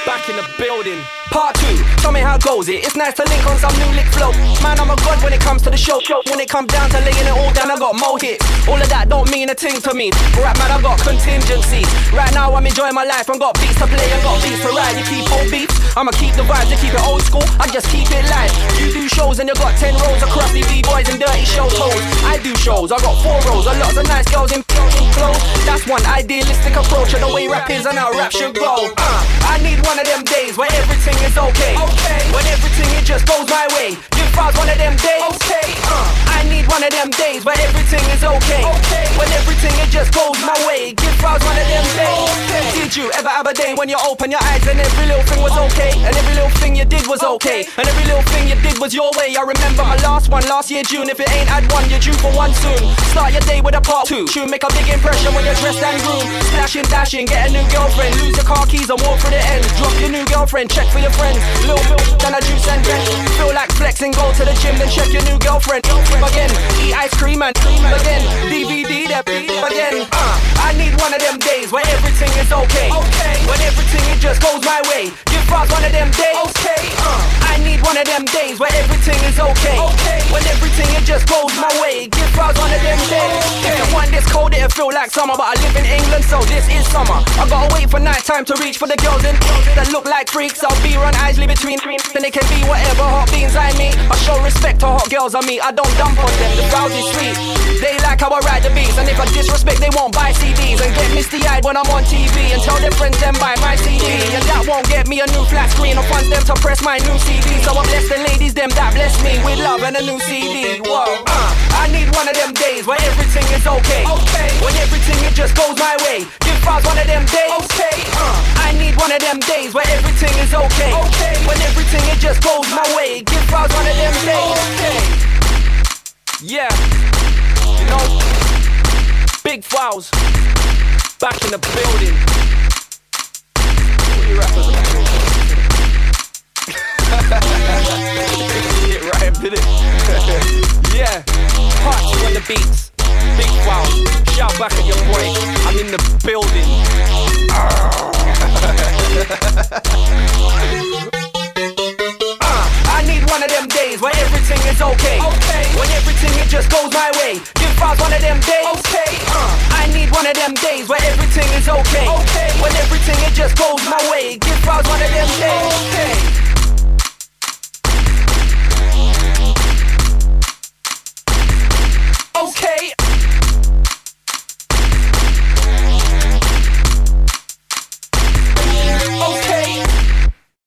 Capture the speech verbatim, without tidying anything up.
Back in the building. Part two, tell me how goes it. It's nice to link on some new lick flow. Man, I'm a god when it comes to the show. When it comes down to laying it all down, I got more hits. All of that don't mean a thing to me. Rap man, I got contingencies. Right now I'm enjoying my life. I got beats to play, I got beats to ride. You keep old beats, I'ma keep the vibes. You keep it old school, I just keep it live. You do shows and you got ten rows of crusty B-boys and dirty show hoes. I do shows, I got four rows, a lots of nice girls in clothes. That's one idealistic approach of the way rap is and how rap should go. uh, I need one of them days where everything is okay, okay. When everything it just goes my way. Give Fowls one of them days, okay. uh, I need one of them days where everything is okay, okay. When everything it just goes my way. Give Fowls one of them days, okay. Did you ever have a day when you open your eyes and every little thing was okay, and every little thing you did was okay, and every little thing you did was your way? I remember my last one last year June. If it ain't had one, you're due for one soon. Start your day with a part two. Should make a big impression when you're dressed and groomed. Splashing, dashing, get a new girlfriend. Lose your car keys and walk through the end. Drop your new girlfriend, check for your friends. Little milk, then a juice and drink. Feel like flexing, go to the gym, then check your new girlfriend. Again, eat ice cream and again, D V D that again. uh, I need one of them days where everything is okay, okay. When everything it just goes my way. Give Fowls one of them days, okay. uh, I need one of them days where everything is okay, okay. When everything it just goes my way. Give Fowls one of them days, okay. If the one this cold it'll feel like summer, but I live in England so this is summer. I gotta wait for night time to reach for the girls in that look like freaks. I'll be run Isley between then they can be whatever hot beans I meet. I show respect to hot girls I meet. I don't dump on them, the Fowls is sweet. They like how I ride the beats, and if I disrespect they won't buy C Ds and get misty eyed when I'm on T V and tell their friends them buy my C D. And that won't get me a new flat screen. I want them to press my new C D. So I bless the ladies them that bless me with love and a new C D. Whoa, uh, I need one of them days where everything is okay, okay. When everything it just goes my way. Give Fowls one of them days, okay. uh, I need one of them days where everything is okay, okay. When everything it just goes my way. Give Fowls one of them days, okay. Yeah, you know, Big Fowls back in the building. What you rappers about? It right, did it? Yeah, part two on the beats. Big Fowls, shout back at your boy. I'm in the building. uh, I need one of them days where everything is okay, okay. When everything it just goes my way. Give Fowls one of them days, okay. uh, I need one of them days where everything is okay, okay. When everything it just goes my way. Give Fowls one of them days, okay.